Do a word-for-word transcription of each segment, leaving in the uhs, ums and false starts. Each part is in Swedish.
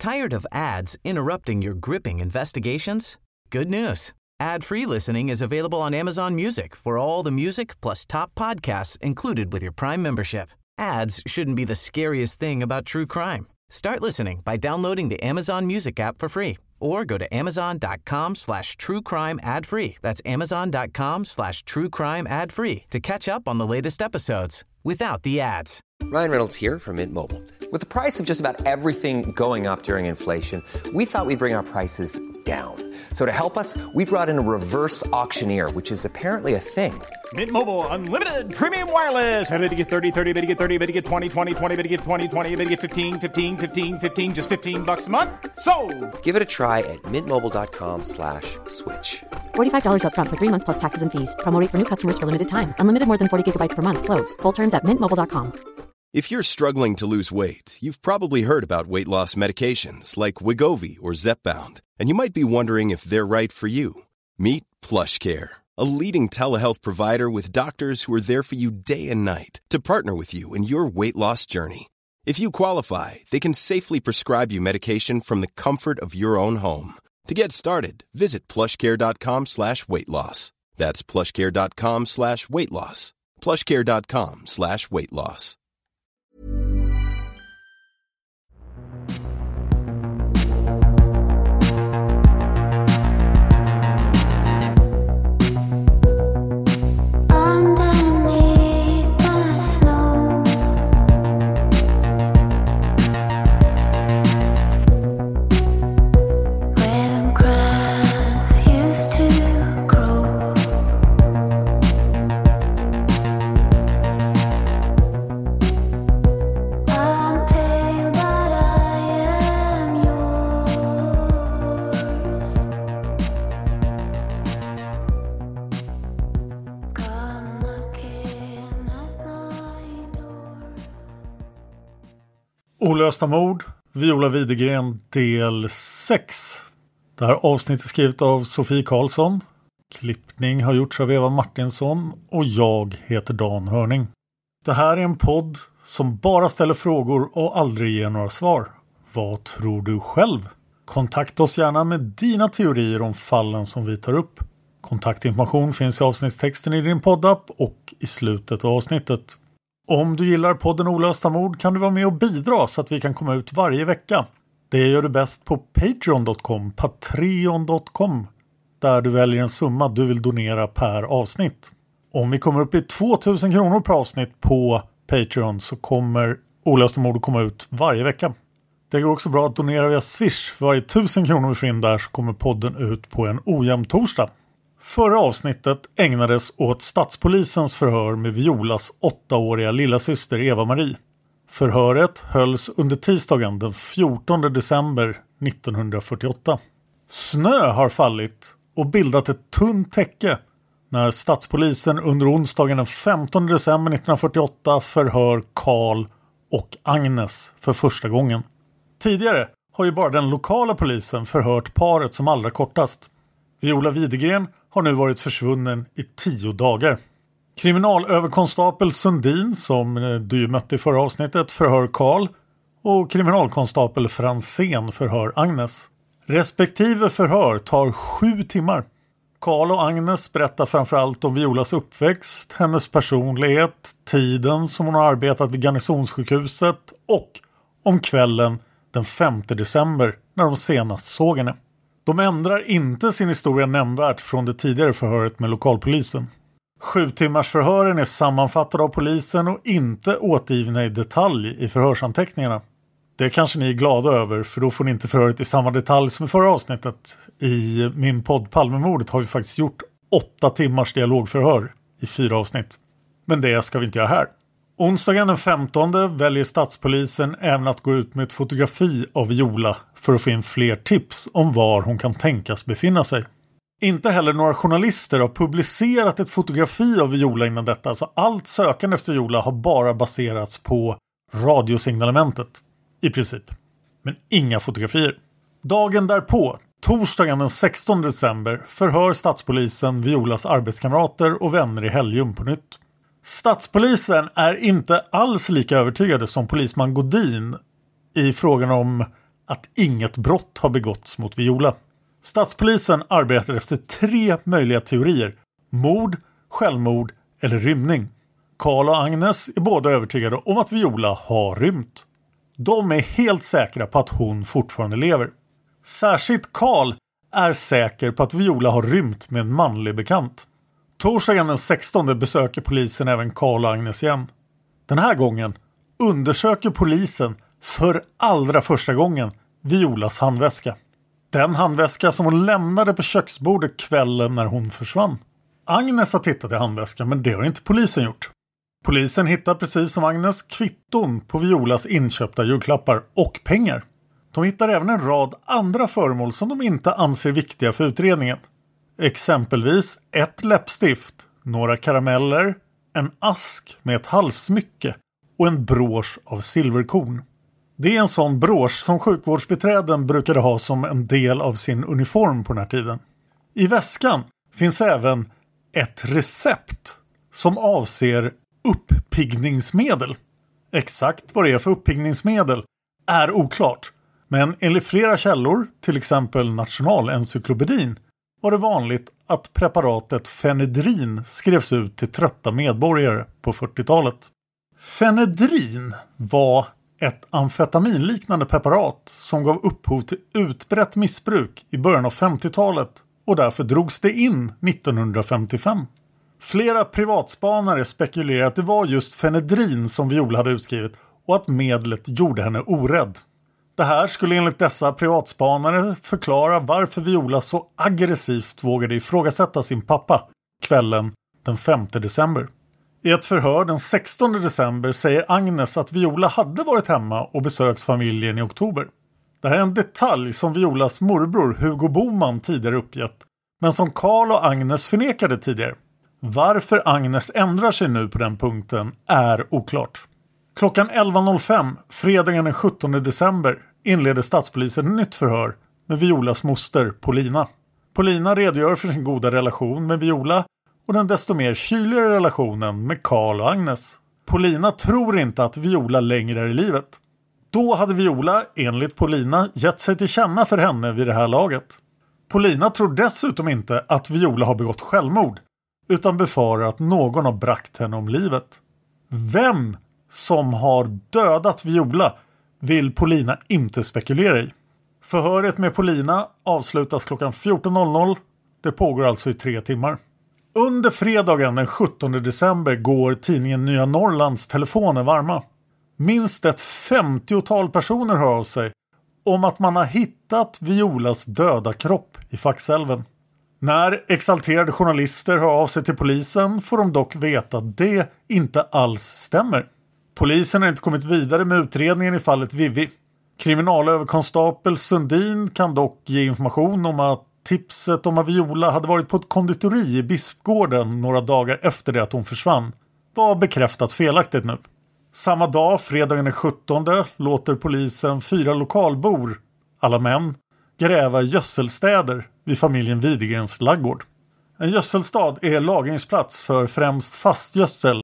Tired of ads interrupting your gripping investigations? Good news. Ad-free listening is available on Amazon Music for all the music plus top podcasts included with your Prime membership. Ads shouldn't be the scariest thing about true crime. Start listening by downloading the Amazon Music app for free or go to amazon.com slash true crime ad free. That's amazon.com slash true crime ad free to catch up on the latest episodes without the ads. Ryan Reynolds here from Mint Mobile. With the price of just about everything going up during inflation, we thought we'd bring our prices down. So to help us, we brought in a reverse auctioneer, which is apparently a thing. Mint Mobile Unlimited Premium Wireless. How to get thirty, thirty, how to get thirty, how to get twenty, twenty, twenty, how to get twenty, twenty, how to get fifteen, fifteen, fifteen, fifteen, just fifteen bucks a month? Sold! Give it a try at mintmobile.com slash switch. forty-five dollars up front for three months plus taxes and fees. Promo rate for new customers for limited time. Unlimited more than forty gigabytes per month. Slows full terms at mint mobile dot com. If you're struggling to lose weight, you've probably heard about weight loss medications like Wegovy or Zepbound, and you might be wondering if they're right for you. Meet PlushCare, a leading telehealth provider with doctors who are there for you day and night to partner with you in your weight loss journey. If you qualify, they can safely prescribe you medication from the comfort of your own home. To get started, visit plushcare.com slash weight loss. That's plushcare.com slash weight loss. plushcare.com slash weight loss. Olösta mord, Viola Widegren del sex. Det här avsnittet är skrivet av Sofie Karlsson. Klippning har gjorts av Eva Martinsson och jag heter Dan Hörning. Det här är en podd som bara ställer frågor och aldrig ger några svar. Vad tror du själv? Kontakta oss gärna med dina teorier om fallen som vi tar upp. Kontaktinformation finns i avsnittstexten i din poddapp och i slutet av avsnittet. Om du gillar podden Olösta mord kan du vara med och bidra så att vi kan komma ut varje vecka. Det gör du bäst på patreon dot com, patreon dot com, där du väljer en summa du vill donera per avsnitt. Om vi kommer upp i tvåtusen kronor per avsnitt på Patreon så kommer Olösta mord att komma ut varje vecka. Det går också bra att donera via Swish. För varje tusen kronor vi får in där så kommer podden ut på en ojämn torsdag. Förra avsnittet ägnades åt stadspolisens förhör med Violas åttaåriga lilla syster Eva-Marie. Förhöret hölls under tisdagen den fjortonde december nittonhundrafyrtioåtta. Snö har fallit och bildat ett tunt täcke när stadspolisen under onsdagen den femtonde december nittonhundrafyrtioåtta förhör Karl och Agnes för första gången. Tidigare har ju bara den lokala polisen förhört paret som allra kortast. Viola Widegren har nu varit försvunnen i tio dagar. Kriminalöverkonstapel Sundin, som du mötte i förra avsnittet, förhör Karl och kriminalkonstapel Fransén förhör Agnes. Respektive förhör tar sju timmar. Karl och Agnes berättar framförallt om Violas uppväxt, hennes personlighet, tiden som hon har arbetat vid garnisonssjukhuset och om kvällen den femte december när de senast såg henne. De ändrar inte sin historia nämnvärt från det tidigare förhöret med lokalpolisen. Sju timmars förhören är sammanfattade av polisen och inte återgivna i detalj i förhörsanteckningarna. Det kanske ni är glada över, för då får ni inte förhöret i samma detalj som i förra avsnittet. I min podd Palmemordet har vi faktiskt gjort åtta timmars dialogförhör i fyra avsnitt. Men det ska vi inte göra här. Onsdagen den femtonde väljer stadspolisen även att gå ut med ett fotografi av Viola för att få in fler tips om var hon kan tänkas befinna sig. Inte heller några journalister har publicerat ett fotografi av Viola innan detta, så allt sökande efter Viola har bara baserats på radiosignalement i princip. Men inga fotografier. Dagen därpå, torsdagen den sextonde december, förhör stadspolisen Violas arbetskamrater och vänner i Helgum på nytt. Stadspolisen är inte alls lika övertygade som polisman Godin i frågan om att inget brott har begåtts mot Viola. Stadspolisen arbetar efter tre möjliga teorier: mord, självmord eller rymning. Karl och Agnes är båda övertygade om att Viola har rymt. De är helt säkra på att hon fortfarande lever. Särskilt Karl är säker på att Viola har rymt med en manlig bekant. Torsdagen den sextonde besöker polisen även Karl och Agnes igen. Den här gången undersöker polisen för allra första gången Violas handväska. Den handväska som hon lämnade på köksbordet kvällen när hon försvann. Agnes har tittat i handväskan, men det har inte polisen gjort. Polisen hittar precis som Agnes kvitton på Violas inköpta julklappar och pengar. De hittar även en rad andra föremål som de inte anser viktiga för utredningen. Exempelvis ett läppstift, några karameller, en ask med ett halssmycke och en brosch av silverkorn. Det är en sån brosch som sjukvårdsbiträden brukade ha som en del av sin uniform på den här tiden. I väskan finns även ett recept som avser uppiggningsmedel. Exakt vad det är för uppiggningsmedel är oklart. Men enligt flera källor, till exempel Nationalencyklopedin, var det vanligt att preparatet fenedrin skrevs ut till trötta medborgare på fyrtiotalet. Fenedrin var ett amfetaminliknande preparat som gav upphov till utbrett missbruk i början av femtiotalet och därför drogs det in nittonhundrafemtiofem. Flera privatspanare spekulerar att det var just fenedrin som Viola hade utskrivit och att medlet gjorde henne orädd. Det här skulle enligt dessa privatspanare förklara varför Viola så aggressivt vågade ifrågasätta sin pappa kvällen den femte december. I ett förhör den sextonde december säger Agnes att Viola hade varit hemma och besökt familjen i oktober. Det här är en detalj som Violas morbror Hugo Boman tidigare uppgett, men som Karl och Agnes förnekade tidigare. Varför Agnes ändrar sig nu på den punkten är oklart. Klockan elva noll fem, fredagen den sjuttonde december, inleder stadspolisen ett nytt förhör med Violas moster Paulina. Paulina redogör för sin goda relation med Viola och den desto mer kyligare relationen med Karl och Agnes. Paulina tror inte att Viola längre är i livet. Då hade Viola, enligt Paulina, gett sig till känna för henne vid det här laget. Paulina tror dessutom inte att Viola har begått självmord, utan befarar att någon har bragt henne om livet. Vem som har dödat Viola vill Paulina inte spekulera i. Förhöret med Paulina avslutas klockan fjorton noll noll. Det pågår alltså i tre timmar. Under fredagen den sjuttonde december går tidningen Nya Norrlands telefoner varma. Minst ett femtiotal personer hör av sig om att man har hittat Violas döda kropp i Faxälven. När exalterade journalister hör av sig till polisen får de dock veta att det inte alls stämmer. Polisen har inte kommit vidare med utredningen i fallet Vivi. Kriminalöverkonstapel Sundin kan dock ge information om att tipset om att Viola hade varit på ett konditori i Bispgården några dagar efter det att hon försvann var bekräftat felaktigt nu. Samma dag, fredagen den sjuttonde, låter polisen fyra lokalbor, alla män, gräva gödselstäder vid familjen Widegrens laggård. En gödselstad är lagringsplats för främst fastgödsel.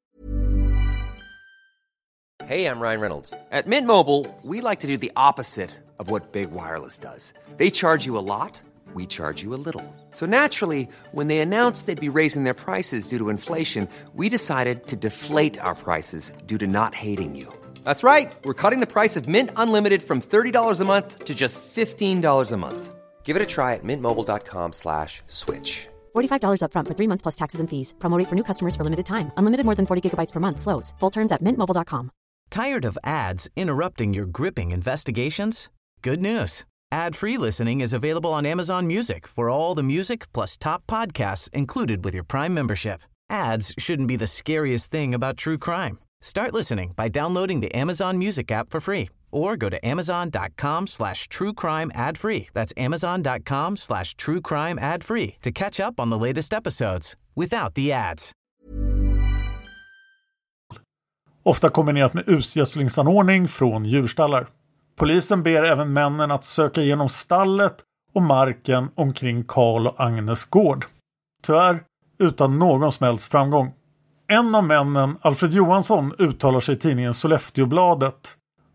Hey, I'm Ryan Reynolds. At Mint Mobile, we like to do the opposite of what Big Wireless does. They charge you a lot, we charge you a little. So naturally, when they announced they'd be raising their prices due to inflation, we decided to deflate our prices due to not hating you. That's right. We're cutting the price of Mint Unlimited from thirty dollars a month to just fifteen dollars a month. Give it a try at mintmobile.com slash switch. forty-five dollars up front for three months plus taxes and fees. Promo rate for new customers for limited time. Unlimited more than forty gigabytes per month slows. Full terms at mint mobile dot com. Tired of ads interrupting your gripping investigations? Good news. Ad-free listening is available on Amazon Music for all the music plus top podcasts included with your Prime membership. Ads shouldn't be the scariest thing about true crime. Start listening by downloading the Amazon Music app for free or go to amazon.com slash true crime ad free. That's amazon.com slash true crime ad free to catch up on the latest episodes without the ads. Ofta kombinerat med utgödslingsanordning från djurstallar. Polisen ber även männen att söka igenom stallet och marken omkring Karl och Agnes gård. Tyvärr utan någon som helst framgång. En av männen, Alfred Johansson, uttalar sig i tidningen Sollefteåbladet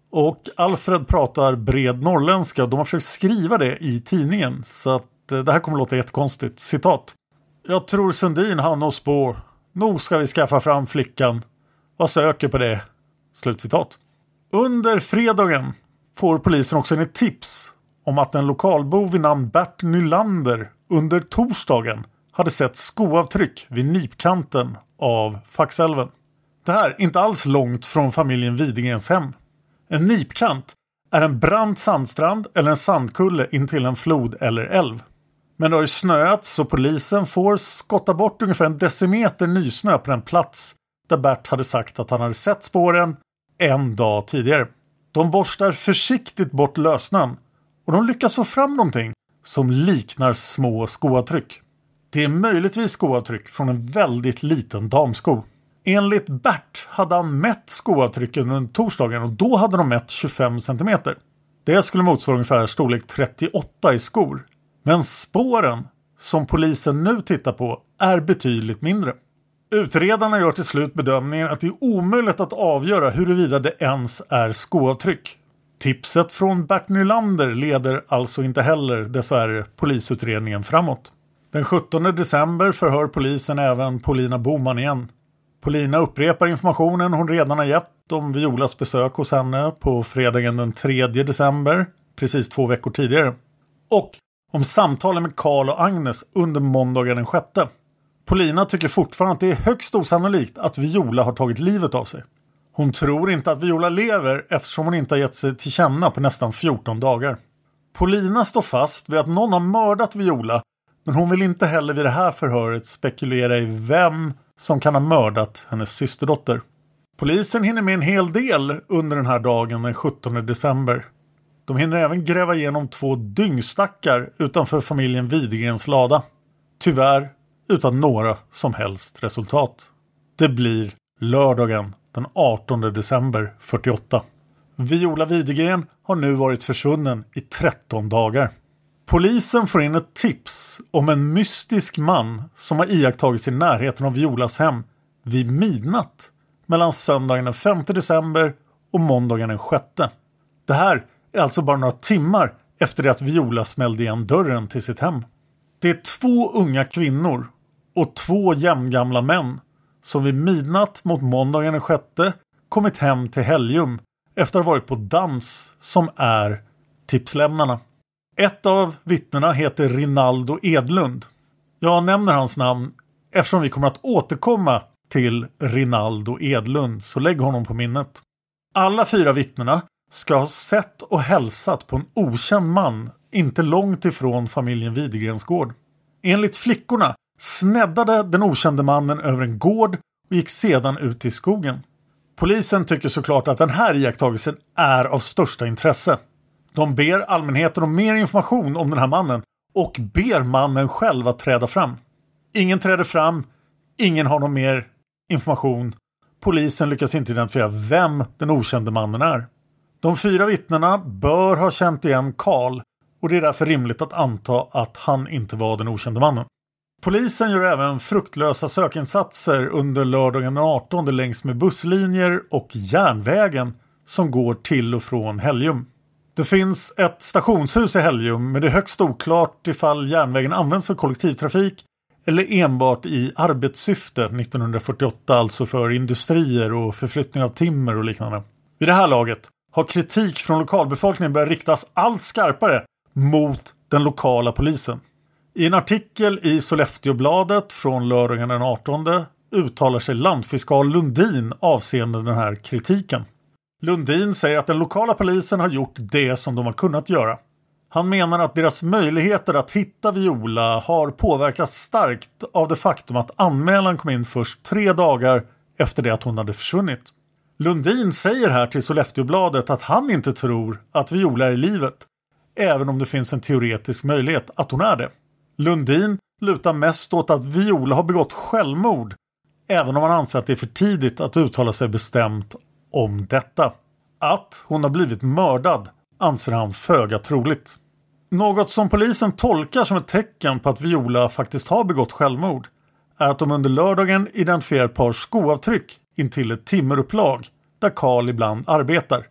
Och Alfred pratar bred norrländska. De har försökt skriva det i tidningen. Så att det här kommer låta jättekonstigt. Citat. Jag tror Sundin har något spår. Nog ska vi skaffa fram flickan. Vad söker på det? Slutcitat. Under fredagen får polisen också ett tips om att en lokalbo vid namn Bert Nylander under torsdagen hade sett skoavtryck vid nipkanten av Faxälven. Det här är inte alls långt från familjen Widegrens hem. En nipkant är en brant sandstrand eller en sandkulle intill en flod eller älv. Men det har ju snöat så polisen får skotta bort ungefär en decimeter nysnö på den plats där Bert hade sagt att han hade sett spåren en dag tidigare. De borstar försiktigt bort lösnön och de lyckas få fram någonting som liknar små skoavtryck. Det är möjligtvis skoavtryck från en väldigt liten damsko. Enligt Bert hade han mätt skoavtrycken under torsdagen och då hade de mätt tjugofem centimeter. Det skulle motsvara ungefär storlek trettioåtta i skor. Men spåren som polisen nu tittar på är betydligt mindre. Utredarna gör till slut bedömningen att det är omöjligt att avgöra huruvida det ens är skoavtryck. Tipset från Bert Nylander leder alltså inte heller dessvärre polisutredningen framåt. Den sjuttonde december förhör polisen även Paulina Boman igen. Paulina upprepar informationen hon redan har gett om Violas besök hos henne på fredagen den tredje december, precis två veckor tidigare. Och om samtalen med Karl och Agnes under måndagen den sjätte. Paulina tycker fortfarande att det är högst osannolikt att Viola har tagit livet av sig. Hon tror inte att Viola lever eftersom hon inte har gett sig till känna på nästan fjorton dagar. Paulina står fast vid att någon har mördat Viola, men hon vill inte heller vid det här förhöret spekulera i vem som kan ha mördat hennes systerdotter. Polisen hinner med en hel del under den här dagen den sjuttonde december. De hinner även gräva igenom två dyngstackar utanför familjen Widegrens lada. Tyvärr utan några som helst resultat. Det blir lördagen den artonde december fyrtioåtta. Viola Widegren har nu varit försvunnen i tretton dagar. Polisen får in ett tips om en mystisk man som har iakttagits i närheten av Violas hem vid midnatt mellan söndagen den femte december och måndagen den sjätte. Det här är alltså bara några timmar efter det att Viola smällde igen dörren till sitt hem. Det är två unga kvinnor och två jämngamla män som vid midnatt mot måndagen den sjätte kommit hem till Helgum efter att ha varit på dans som är tipslämnarna. Ett av vittnena heter Rinaldo Edlund. Jag nämner hans namn eftersom vi kommer att återkomma till Rinaldo Edlund, så lägg honom på minnet. Alla fyra vittnena ska ha sett och hälsat på en okänd man inte långt ifrån familjen Widegrens gård. Enligt flickorna sneddade den okände mannen över en gård och gick sedan ut i skogen. Polisen tycker såklart att den här iakttagelsen är av största intresse. De ber allmänheten om mer information om den här mannen och ber mannen själv att träda fram. Ingen träder fram, ingen har någon mer information. Polisen lyckas inte identifiera vem den okände mannen är. De fyra vittnena bör ha känt igen Karl och det är därför rimligt att anta att han inte var den okände mannen. Polisen gör även fruktlösa sökinsatser under lördagen den artonde längs med busslinjer och järnvägen som går till och från Helgum. Det finns ett stationshus i Helgum, men det är högst oklart ifall järnvägen används för kollektivtrafik eller enbart i arbetssyfte nittonhundrafyrtioåtta, alltså för industrier och förflyttning av timmer och liknande. Vid det här laget har kritik från lokalbefolkningen börjat riktas allt skarpare mot den lokala polisen. I en artikel i Sollefteåbladet från lördagen den artonde uttalar sig landfiskal Lundin avseende den här kritiken. Lundin säger att den lokala polisen har gjort det som de har kunnat göra. Han menar att deras möjligheter att hitta Viola har påverkats starkt av det faktum att anmälan kom in först tre dagar efter det att hon hade försvunnit. Lundin säger här till Sollefteåbladet att han inte tror att Viola är i livet, även om det finns en teoretisk möjlighet att hon är det. Lundin lutar mest åt att Viola har begått självmord, även om han anser att det är för tidigt att uttala sig bestämt om detta. Att hon har blivit mördad anser han föga troligt. Något som polisen tolkar som ett tecken på att Viola faktiskt har begått självmord är att de under lördagen identifierar ett par skoavtryck intill ett timmerupplag där Karl ibland arbetar.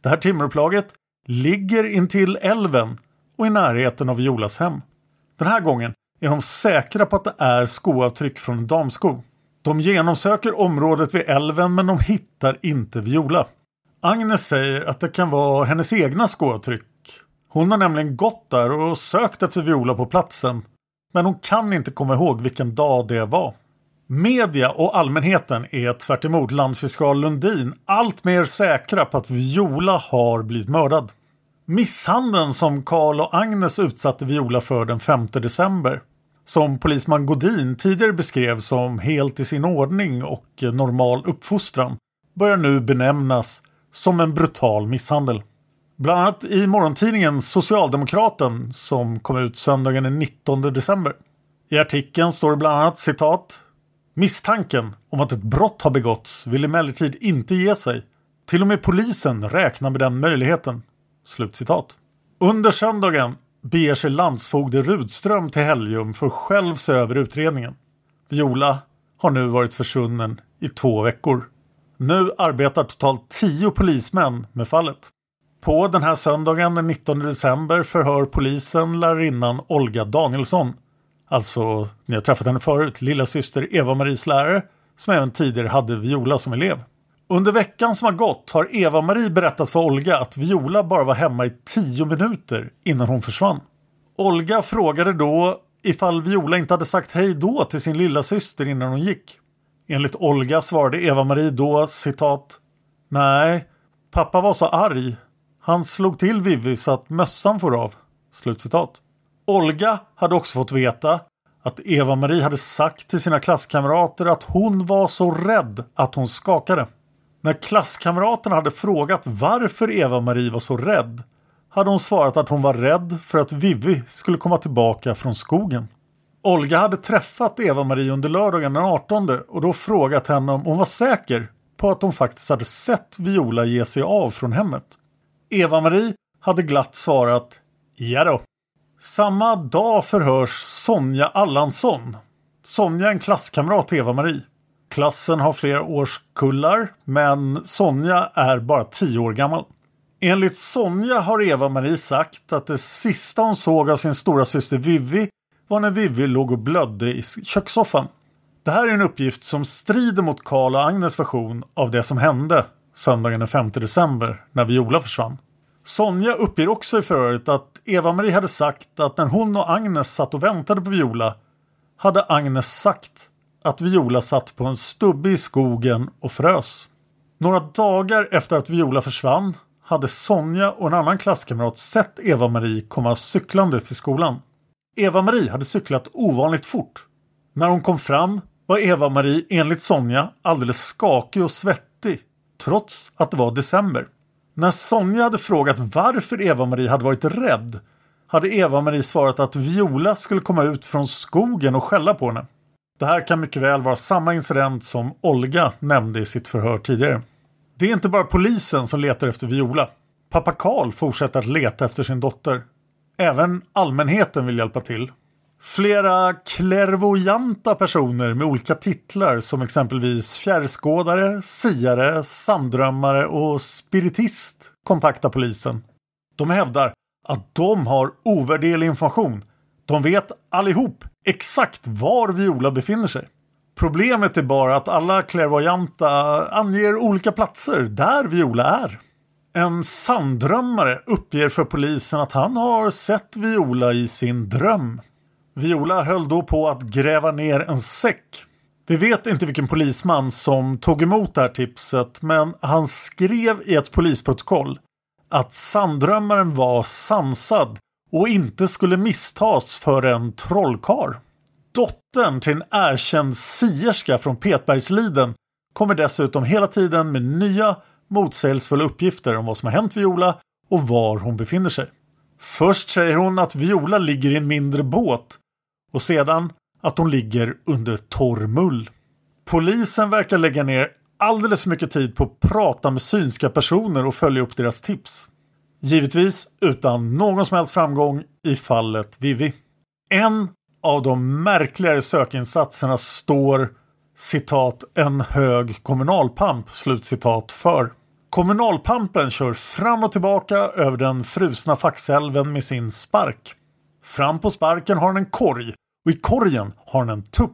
Det här timmerupplaget ligger intill älven och i närheten av Violas hem. Den här gången är de säkra på att det är skoavtryck från en damsko. De genomsöker området vid älven men de hittar inte Viola. Agnes säger att det kan vara hennes egna skoavtryck. Hon har nämligen gått där och sökt efter Viola på platsen. Men hon kan inte komma ihåg vilken dag det var. Media och allmänheten är tvärt emot landfiskal Lundin allt mer säkra på att Viola har blivit mördad. Misshandeln som Karl och Agnes utsatte Viola för den femte december, som polisman Godin tidigare beskrev som helt i sin ordning och normal uppfostran, börjar nu benämnas som en brutal misshandel. Bland annat i morgontidningen Socialdemokraten som kom ut söndagen den nittonde december. I artikeln står det bland annat citat: "Misstanken om att ett brott har begåtts vill emellertid inte ge sig. Till och med polisen räknar med den möjligheten." Slutcitat. Under söndagen beger sig landsfogde Rudström till Helgum för att själv se över utredningen. Viola har nu varit försvunnen i två veckor. Nu arbetar totalt tio polismän med fallet. På den här söndagen den nittonde december förhör polisen lärarinnan Olga Danielsson. Alltså, ni har träffat henne förut, lilla syster Eva-Maries lärare som även tidigare hade Viola som elev. Under veckan som har gått har Eva-Marie berättat för Olga att Viola bara var hemma i tio minuter innan hon försvann. Olga frågade då ifall Viola inte hade sagt hej då till sin lilla syster innan hon gick. Enligt Olga svarade Eva-Marie då, citat: "Nej, pappa var så arg. Han slog till Vivi så att mössan får av." Slutcitat. Olga hade också fått veta att Eva-Marie hade sagt till sina klasskamrater att hon var så rädd att hon skakade. När klasskamraterna hade frågat varför Eva-Marie var så rädd hade hon svarat att hon var rädd för att Vivi skulle komma tillbaka från skogen. Olga hade träffat Eva-Marie under lördagen den artonde och då frågat henne om hon var säker på att hon faktiskt hade sett Viola ge sig av från hemmet. Eva-Marie hade glatt svarat ja då. Samma dag förhörs Sonja Allansson. Sonja är en klasskamrat till Eva-Marie. Klassen har flera årskullar men Sonja är bara tio år gammal. Enligt Sonja har Eva-Marie sagt att det sista hon såg av sin stora syster Vivi var när Vivi låg och blödde i kökssoffan. Det här är en uppgift som strider mot Karl och Agnes version av det som hände söndagen den femte december när Viola försvann. Sonja uppger också i förhöret att Eva-Marie hade sagt att när hon och Agnes satt och väntade på Viola hade Agnes sagt att Viola satt på en stubbe i skogen och frös. Några dagar efter att Viola försvann hade Sonja och en annan klasskamrat sett Eva-Marie komma cyklande till skolan. Eva-Marie hade cyklat ovanligt fort. När hon kom fram var Eva-Marie enligt Sonja alldeles skakig och svettig trots att det var december. När Sonja hade frågat varför Eva-Marie hade varit rädd hade Eva-Marie svarat att Viola skulle komma ut från skogen och skälla på henne. Det här kan mycket väl vara samma incident som Olga nämnde i sitt förhör tidigare. Det är inte bara polisen som letar efter Viola. Pappa Karl fortsätter att leta efter sin dotter. Även allmänheten vill hjälpa till. Flera klärvoajanta personer med olika titlar som exempelvis fjärrskådare, siare, sanddrömmare och spiritist kontaktar polisen. De hävdar att de har ovärderlig information. De vet allihop exakt var Viola befinner sig. Problemet är bara att alla klärvoajanta anger olika platser där Viola är. En sanddrömmare uppger för polisen att han har sett Viola i sin dröm. Viola höll då på att gräva ner en säck. Vi vet inte vilken polisman som tog emot det här tipset, men han skrev i ett polisprotokoll att sanddrömmaren var sansad och inte skulle misstas för en trollkarl. Dottern till en erkänd sierska från Petbergsliden kommer dessutom hela tiden med nya motsägelsefulla uppgifter om vad som har hänt Viola och var hon befinner sig. Först säger hon att Viola ligger i en mindre båt och sedan att hon ligger under torr mull. Polisen verkar lägga ner alldeles för mycket tid på att prata med synska personer och följa upp deras tips. Givetvis utan någon som helst framgång i fallet Vivi. En av de märkligare sökinsatserna står citat en hög kommunalpamp slutcitat för. Kommunalpampen kör fram och tillbaka över den frusna Faxälven med sin spark. Fram på sparken har han en korg och i korgen har han en tupp.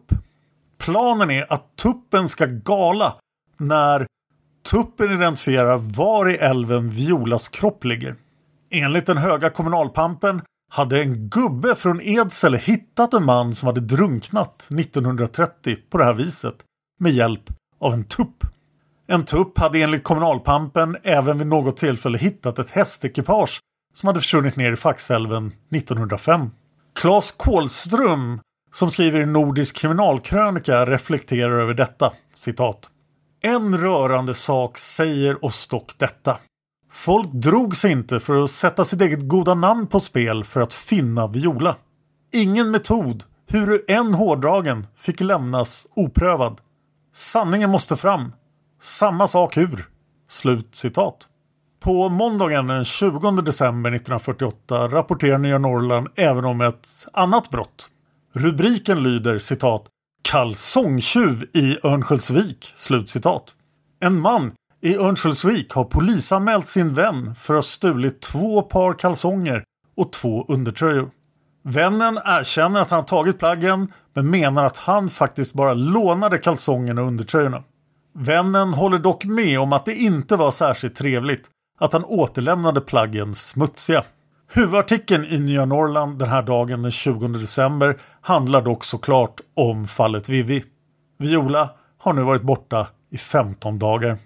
Planen är att tuppen ska gala när tuppen identifierar var i älven Violas kropp ligger. Enligt den höga kommunalpampen hade en gubbe från Edsele hittat en man som hade drunknat nittonhundratrettio på det här viset med hjälp av en tupp. En tupp hade enligt kommunalpampen även vid något tillfälle hittat ett hästekipage som hade försvunnit ner i Faxälven nittonhundrafem. Claes Kålström, som skriver i Nordisk kriminalkrönika, reflekterar över detta. Citat. En rörande sak säger oss dock detta. Folk drog sig inte för att sätta sitt eget goda namn på spel för att finna Viola. Ingen metod, hur än hårdragen, fick lämnas oprövad. Sanningen måste fram. Samma sak hur. Slut citat. På måndagen den tjugonde december nittonhundrafyrtioåtta rapporterar Nya Norrland även om ett annat brott. Rubriken lyder citat kalsongtjuv i Örnsköldsvik, slutcitat. En man i Örnsköldsvik har polisanmält sin vän för att ha stulit två par kalsonger och två undertröjor. Vännen erkänner att han tagit plaggen men menar att han faktiskt bara lånade kalsongerna och undertröjorna. Vännen håller dock med om att det inte var särskilt trevligt att han återlämnade plaggen smutsiga. Huvudartikeln i Nya Norrland den här dagen den tjugonde december handlar dock såklart om fallet Vivi. Viola har nu varit borta i femton dagar.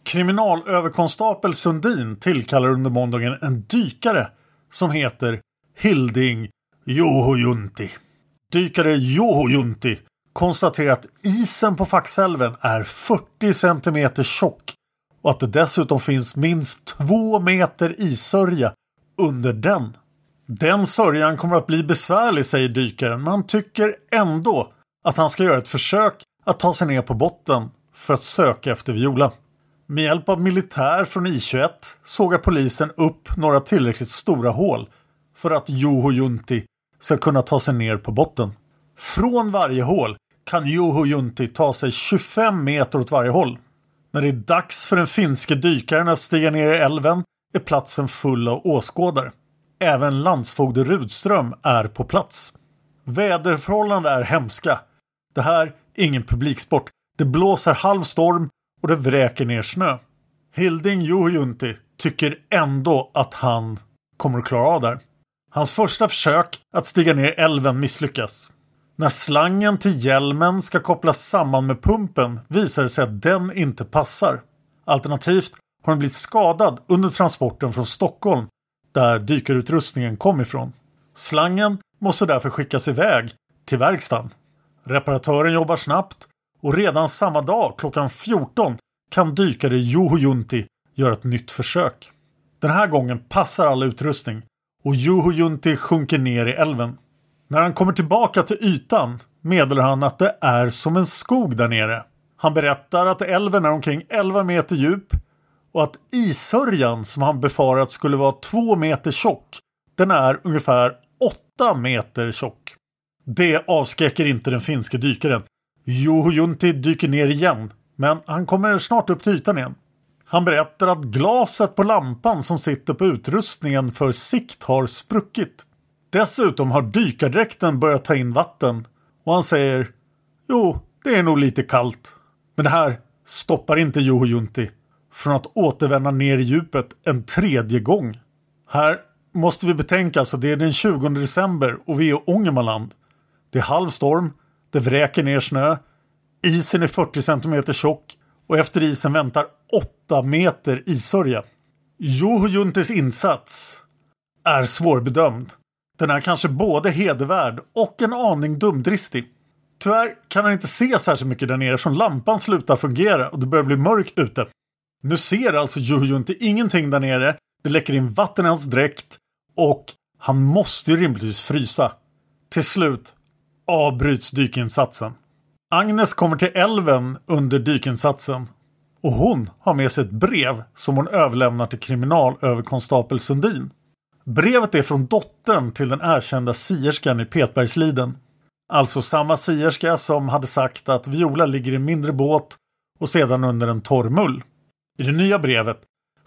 Kriminalöverkonstapel Sundin tillkallar under måndagen en dykare som heter Hilding Johojunti. Dykare Johojunti konstaterar att isen på Faxälven är fyrtio centimeter tjock och att det dessutom finns minst två meter issörja under den. Den sörjan kommer att bli besvärlig, säger dykaren, men han tycker ändå att han ska göra ett försök att ta sig ner på botten för att söka efter Viola. Med hjälp av militär från I tjugoett sågar polisen upp några tillräckligt stora hål för att Johojunti ska kunna ta sig ner på botten. Från varje hål kan Johojunti ta sig tjugofem meter åt varje håll. När det är dags för den finske dykaren att stiga ner i älven är platsen full av åskådare. Även landsfogde Rudström är på plats. Väderförhållanden är hemska. Det här är ingen publiksport. Det blåser halvstorm och det vräker ner snö. Hilding Johojunti tycker ändå att han kommer att klara av det. Hans första försök att stiga ner i älven misslyckas. När slangen till hjälmen ska kopplas samman med pumpen visar det sig att den inte passar. Alternativt har den blivit skadad under transporten från Stockholm där dykarutrustningen kom ifrån. Slangen måste därför skickas iväg till verkstaden. Reparatören jobbar snabbt och redan samma dag klockan fjorton kan dykare Johojunti göra ett nytt försök. Den här gången passar all utrustning och Johojunti sjunker ner i älven. När han kommer tillbaka till ytan meddelar han att det är som en skog där nere. Han berättar att älven är omkring elva meter djup och att issörjan som han befarat skulle vara två meter tjock, den är ungefär åtta meter tjock. Det avskräcker inte den finske dykaren. Johojunti dyker ner igen, men han kommer snart upp till ytan igen. Han berättar att glaset på lampan som sitter på utrustningen för sikt har spruckit. Dessutom har dykardräkten börjat ta in vatten och han säger jo, det är nog lite kallt. Men det här stoppar inte Johojunti från att återvända ner i djupet en tredje gång. Här måste vi betänka så det är den tjugonde december och vi är i Ångermanland. Det är halvstorm, det vräker ner snö, isen är fyrtio centimeter tjock och efter isen väntar åtta meter issörja. Johojuntis insats är svårbedömd. Den är kanske både hedervärd och en aning dumdristig. Tyvärr kan han inte se särskilt mycket där nere från lampan slutar fungera och det börjar bli mörkt ute. Nu ser alltså Johojunti ingenting där nere. Det läcker in vatten i hans dräkt och han måste ju rimligtvis frysa. Till slut avbryts dykinsatsen. Agnes kommer till älven under dykinsatsen och hon har med sig ett brev som hon överlämnar till kriminalöverkonstapel Sundin. Brevet är från dottern till den erkända sierskan i Petbergsliden. Alltså samma sierska som hade sagt att Viola ligger i en mindre båt och sedan under en torr mull. I det nya brevet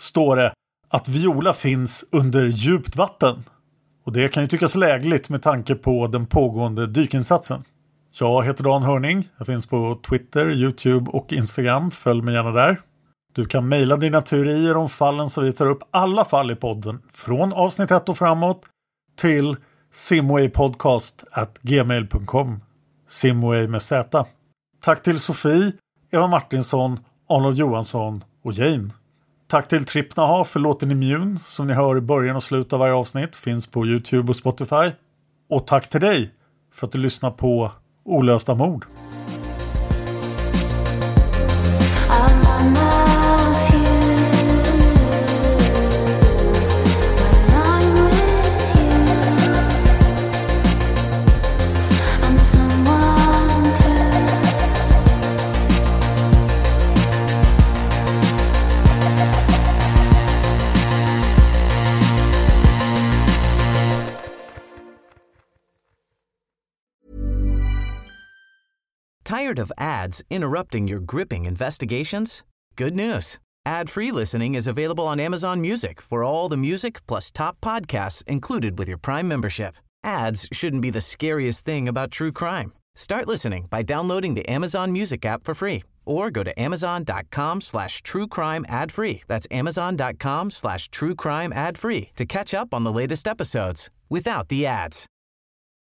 står det att Viola finns under djupt vatten. Och det kan ju tyckas lägligt med tanke på den pågående dykinsatsen. Jag heter Dan Hörning. Jag finns på Twitter, YouTube och Instagram. Följ mig gärna där. Du kan mejla dina teorier om fallen så vi tar upp alla fall i podden. Från avsnitt ett och framåt till simwaypodcast at gmail dot com. Simway med Z. Tack till Sofie, Eva Martinsson, Arnold Johansson och Jane. Tack till Tripp Naha för låten Immune som ni hör i början och slutet av varje avsnitt. Finns på YouTube och Spotify. Och tack till dig för att du lyssnar på Olösta mord. Tired of ads interrupting your gripping investigations? Good news. Ad-free listening is available on Amazon Music for all the music plus top podcasts included with your Prime membership. Ads shouldn't be the scariest thing about true crime. Start listening by downloading the Amazon Music app for free or go to amazon.com slash true crime ad free. That's amazon.com slash true crime ad free to catch up on the latest episodes without the ads.